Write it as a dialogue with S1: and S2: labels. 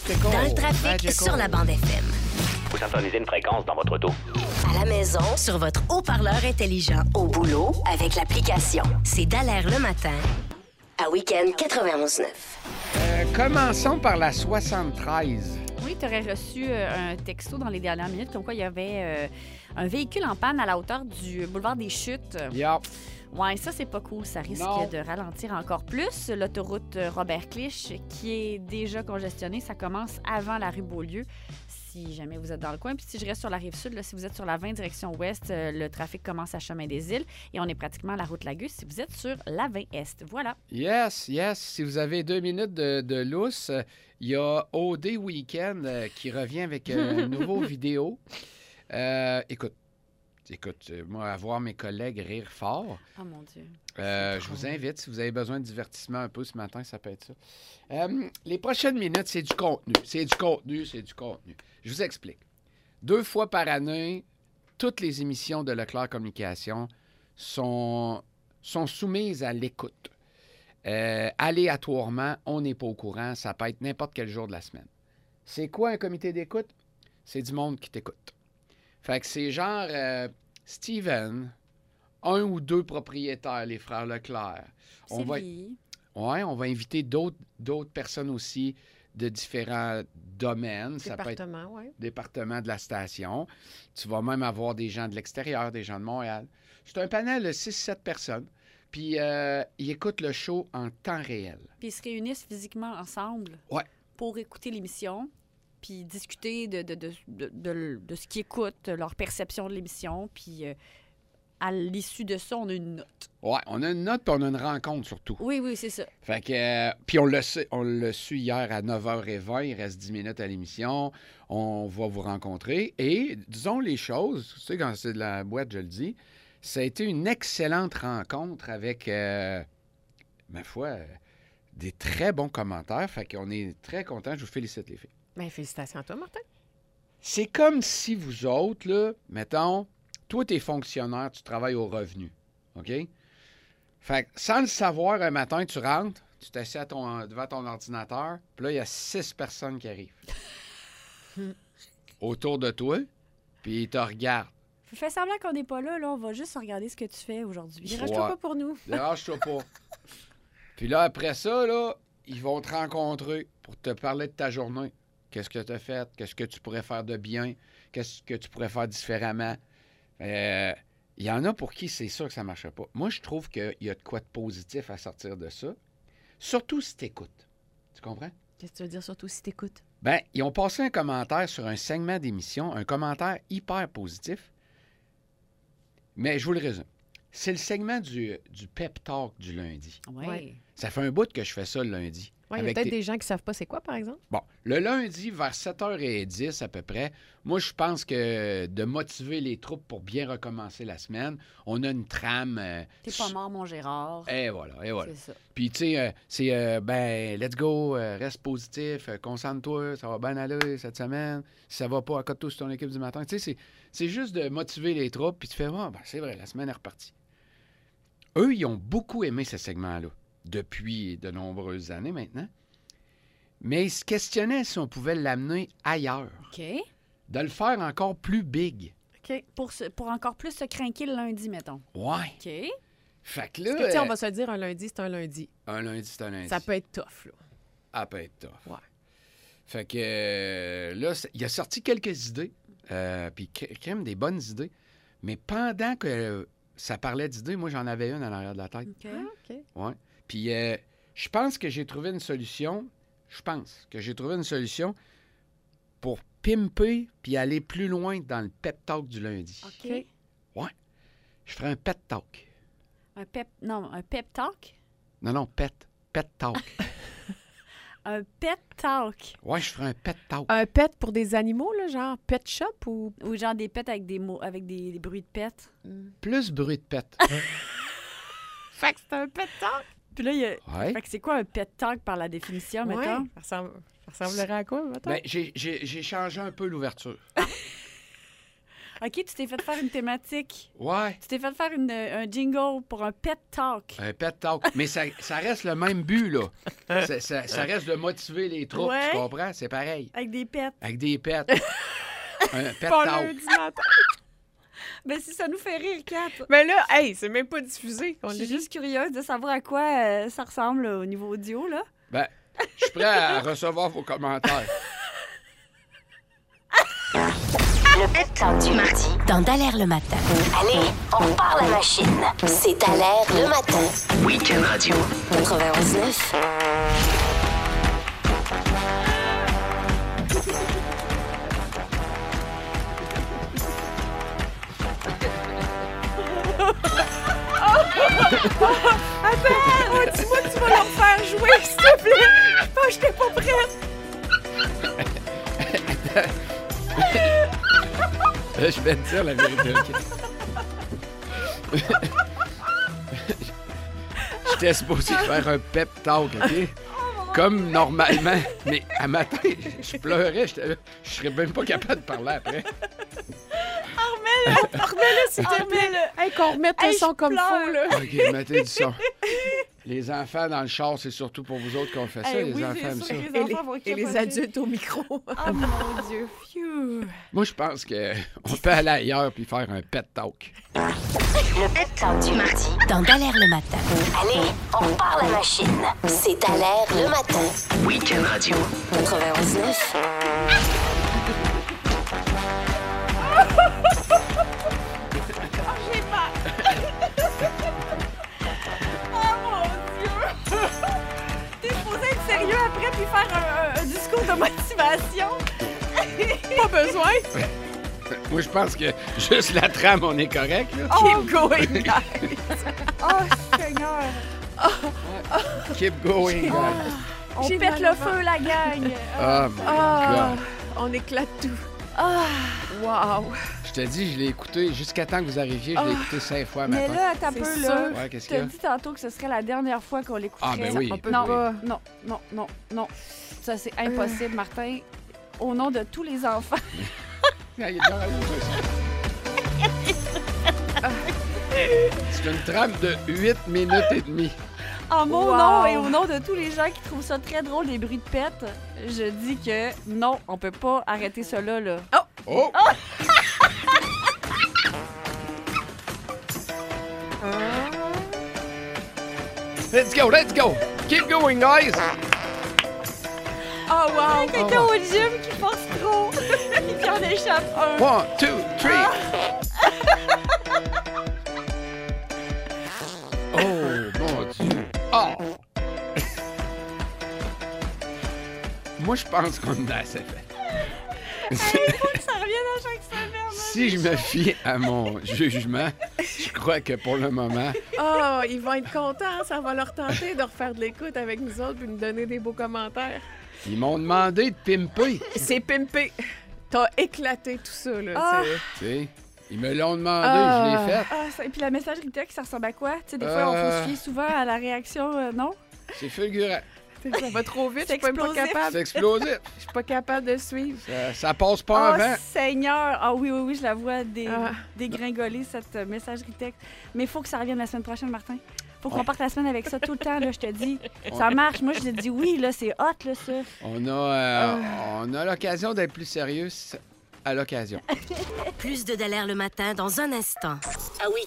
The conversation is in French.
S1: Mystical.
S2: Dans le trafic,
S1: Magical.
S2: sur la bande FM.
S3: Vous synchronisez une fréquence dans votre auto.
S2: À la maison, sur votre haut-parleur intelligent. Au boulot, avec l'application. C'est Dallaire le matin. À Week-end 91.9.
S1: Commençons par la 73.
S4: Oui, tu aurais reçu un texto dans les dernières minutes comme quoi il y avait un véhicule en panne à la hauteur du boulevard des Chutes.
S1: Yup.
S4: Ouais, ça, c'est pas cool. Ça risque
S1: Non.
S4: de ralentir encore plus. L'autoroute Robert Clich, qui est déjà congestionnée, ça commence avant la rue Beaulieu, si jamais vous êtes dans le coin. Puis si je reste sur la rive sud, là, si vous êtes sur la 20 direction ouest, le trafic commence à Chemin des Îles et on est pratiquement à la route Lagus si vous êtes sur la 20 est. Voilà.
S1: Yes. Si vous avez 2 minutes de lousse, il y a OD Weekend qui revient avec une nouveau vidéo. Écoute, moi, à voir mes collègues rire fort.
S4: Oh mon Dieu.
S1: Je vous invite, si vous avez besoin de divertissement un peu ce matin, ça peut être ça. Les prochaines minutes, c'est du contenu. Je vous explique. 2 fois par année, toutes les émissions de Leclerc Communication sont soumises à l'écoute. Aléatoirement, on n'est pas au courant. Ça peut être n'importe quel jour de la semaine. C'est quoi un comité d'écoute? C'est du monde qui t'écoute. Fait que c'est genre Steven, 1 ou 2 propriétaires, les frères Leclerc. On va inviter d'autres personnes aussi de différents domaines. Ça peut être département de la station. Tu vas même avoir des gens de l'extérieur, des gens de Montréal. C'est un panel de 6-7 personnes. Puis ils écoutent le show en temps réel.
S4: Puis ils se réunissent physiquement ensemble pour écouter l'émission, puis discuter de ce qu'ils écoutent, leur perception de l'émission. Puis à l'issue de ça, on a une note.
S1: Ouais, on a une note, puis on a une rencontre surtout.
S4: Oui, c'est ça.
S1: Fait que, puis on l'a su hier à 9h20, il reste 10 minutes à l'émission. On va vous rencontrer. Et disons les choses, tu sais, quand c'est de la boîte, je le dis, ça a été une excellente rencontre avec, ma foi, des très bons commentaires. Fait qu'on est très contents. Je vous félicite, les filles.
S5: Bien, félicitations à toi, Martin.
S1: C'est comme si vous autres, là, mettons, toi, t'es fonctionnaire, tu travailles au revenu, OK? Fait que sans le savoir, un matin, tu rentres, tu t'assieds devant ton ordinateur, puis là, il y a 6 personnes qui arrivent autour de toi, puis ils te regardent.
S4: Fais semblant qu'on n'est pas là, on va juste regarder ce que tu fais aujourd'hui.
S5: Dérange-toi pas pour nous.
S1: Dérange-toi pas. Puis là, après ça, là, ils vont te rencontrer pour te parler de ta journée. Qu'est-ce que tu as fait? Qu'est-ce que tu pourrais faire de bien? Qu'est-ce que tu pourrais faire différemment? Il y en a pour qui c'est sûr que ça ne marche pas. Moi, je trouve qu'il y a de quoi de positif à sortir de ça. Surtout si tu écoutes. Tu comprends?
S5: Qu'est-ce que tu veux dire surtout si tu écoutes?
S1: Bien, ils ont passé un commentaire sur un segment d'émission, un commentaire hyper positif. Mais je vous le résume. C'est le segment du pep talk du lundi.
S4: Oui.
S1: Ça fait un bout que je fais ça le lundi.
S5: Oui, il y a peut-être des gens qui ne savent pas c'est quoi, par exemple.
S1: Bon, le lundi, vers 7h10 à peu près, moi, je pense que de motiver les troupes pour bien recommencer la semaine, on a une trame...
S4: T'es pas mort, mon Gérard.
S1: Et voilà.
S4: C'est ça.
S1: Puis, tu sais, c'est, let's go, reste positif, concentre-toi, ça va bien aller cette semaine. Si ça va pas, accote-toi sur ton équipe du matin. Tu sais, c'est juste de motiver les troupes, puis tu fais, c'est vrai, la semaine est repartie. Eux, ils ont beaucoup aimé ce segment-là, depuis de nombreuses années maintenant. Mais ils se questionnaient si on pouvait l'amener ailleurs.
S4: OK.
S1: De le faire encore plus big.
S4: OK. Pour encore plus se craquer le lundi, mettons.
S1: Ouais.
S4: OK.
S1: Fait que là...
S5: Parce que, on va se le dire, un lundi, c'est un lundi.
S1: Un lundi, c'est un lundi.
S5: Ça peut être tough, là.
S1: Ça peut être tough.
S5: Ouais.
S1: Fait que là, il a sorti quelques idées, puis quand même des bonnes idées. Mais pendant que ça parlait d'idées, moi, j'en avais une à l'arrière de la tête.
S4: OK.
S5: OK.
S1: Ouais. Puis je pense que j'ai trouvé une solution. Pour pimper puis aller plus loin dans le pep talk du lundi.
S4: OK.
S1: Ouais. Je ferai un pet talk.
S4: Un pep talk?
S1: Non, pet talk.
S4: Un pet talk.
S1: Ouais, je ferai un pet talk.
S5: Un pet pour des animaux, là, genre pet shop ou...
S4: Ou genre des pets avec des mots, avec des bruits de pets.
S1: Plus bruit de pet.
S5: Fait que c'est un pet talk.
S4: Puis là, il y a...
S1: Ouais.
S4: Fait que c'est quoi un pet talk par la définition,
S5: Ouais.
S4: mettons?
S5: Ça ressemblerait à quoi, mettons?
S1: Ben, j'ai changé un peu l'ouverture.
S4: OK, tu t'es fait faire une thématique.
S1: Ouais,
S4: Tu t'es fait faire un jingle pour un pet talk.
S1: un pet talk. Mais ça reste le même but, là. Ça reste de motiver les troupes,
S4: Ouais.
S1: tu comprends? C'est pareil.
S4: Avec des pets.
S1: Avec des pets. Un pet
S5: Pas
S1: talk.
S5: lundi matin.
S4: Ben, si ça nous fait rire, Kat.
S5: Mais là, hey, c'est même pas diffusé. On
S4: Je
S5: l'a
S4: suis
S5: dit.
S4: juste curieuse de savoir à quoi ça ressemble là, au niveau audio, là.
S1: Ben, je suis prêt à recevoir vos commentaires.
S2: Le pep talk du mardi dans Dallaire le matin. Allez, on part la machine. C'est Dallaire le matin.
S3: Week-end Radio.
S2: 91.9.
S5: Oh, dis-moi que tu vas leur faire jouer, s'il te plaît. Je pense que j'étais pas prête.
S1: Là, je vais te dire la vérité, OK? J'étais supposé faire un pep talk, OK? Comme normalement. Mais à matin, je pleurais. J'étais là. Je serais même pas capable de parler après.
S5: Remets-le, s'il te plaît. Hey, qu'on remette le
S4: Hey,
S5: son
S4: je
S5: comme
S4: pleure.
S5: faut, là.
S1: OK, mettez du son. Les enfants dans le char, c'est surtout pour vous autres qu'on fait ça.
S4: Hey,
S1: les
S4: oui,
S1: enfants
S4: c'est
S1: aiment
S4: sûr
S1: ça.
S4: que les enfants vont
S5: Et les
S4: capoter.
S5: adultes au micro.
S4: Oh mon Dieu. Phew.
S1: Moi, je pense qu'on peut aller ailleurs puis faire un pet talk.
S2: Le pep talk du mardi dans Dallaire le matin. Allez, on part la machine. C'est Dallaire le matin.
S3: Week-end Radio.
S2: 91.9.
S4: Oh mon Dieu. T'es supposé être sérieux après puis faire un discours de motivation.
S5: Pas besoin.
S1: Moi, je pense que juste la trame, on est correct, là.
S5: Keep going, guys.
S4: Oh Seigneur.
S1: Keep going, guys.
S4: On
S5: J'ai
S4: pète
S5: mal
S4: le
S5: au ventre.
S4: feu, la gang.
S1: Oh my
S5: Ah,
S1: God.
S5: on éclate tout.
S4: Ah.
S5: Wow.
S1: Je te dis, je l'ai écouté jusqu'à temps que vous arriviez, je l'ai écouté 5 fois
S4: Mais
S1: maintenant.
S4: là, t'as
S5: C'est
S4: peu,
S5: sûr.
S4: là.
S1: Ouais, qu'est-ce
S4: Tu
S1: qu'il y
S4: t'as
S1: a?
S4: dit tantôt que ce serait la dernière fois qu'on l'écouterait.
S1: Ah, ben oui.
S5: On peut
S4: Non,
S5: pas.
S4: non, non, non, non. Ça, c'est impossible, Martin. Au nom de tous les enfants.
S1: Ah, il est dans la C'est une trame de 8 minutes et demie.
S4: En mon
S5: Wow.
S4: nom et au nom de tous les gens qui trouvent ça très drôle, les bruits de pète, je dis que non, on peut pas arrêter ça là.
S1: Oh! Let's go, let's go! Keep going, guys!
S5: Oh, wow.
S4: Quelqu'un au gym qui force trop et qui en échappe un.
S1: 1, 2, 3! Oh, mon Dieu! Oh! Moi, je pense qu'on a assez fait.
S4: Ça revient à chaque semaine.
S1: Si je me fie à mon jugement, je crois que pour le moment,
S5: Oh, ils vont être contents. Ça va leur tenter de refaire de l'écoute avec nous autres puis nous donner des beaux commentaires.
S1: ils m'ont demandé de pimper.
S5: C'est pimpé. T'as éclaté tout ça, là.
S4: Ah.
S1: Tu sais, ils me l'ont demandé,
S5: Ah.
S1: je l'ai fait.
S4: Et puis la messagerie texte, ça ressemble à quoi? Tu sais, des fois, on faut se fier souvent à la réaction, non?
S1: C'est fulgurant.
S5: Ça va trop vite. Je
S4: C'est
S5: suis même pas
S4: explosif.
S5: capable.
S1: C'est explosif.
S5: Je suis pas capable de suivre.
S1: Ça passe pas
S4: Oh,
S1: avant.
S4: Seigneur! Ah oui, oui, oui, je la vois
S5: Ah.
S4: dégringoler, cette messagerie texte. Mais il faut que ça revienne la semaine prochaine, Martin. Faut qu'on parte la semaine avec ça tout le temps, là, je te dis. Ça marche. Moi, je te dis oui, là, c'est hot, là, ça.
S1: On a l'occasion d'être plus sérieux à l'occasion.
S2: Plus de Dallaire le matin dans un instant. À Week-end.